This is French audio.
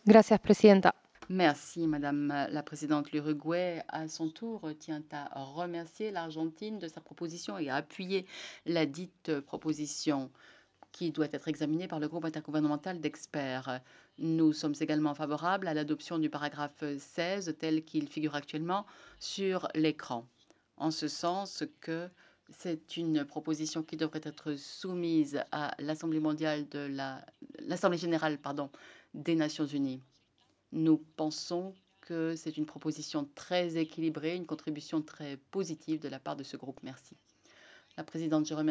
Gracias, presidenta. Merci, Madame la Présidente. L'Uruguay, à son tour, tient à remercier l'Argentine de sa proposition et à appuyer la dite proposition qui doit être examinée par le groupe intergouvernemental d'experts. Nous sommes également favorables à l'adoption du paragraphe 16 tel qu'il figure actuellement sur l'écran, en ce sens que c'est une proposition qui devrait être soumise à l'Assemblée générale, des Nations unies. Nous pensons que c'est une proposition très équilibrée, une contribution très positive de la part de ce groupe. Merci. La présidente, je remercie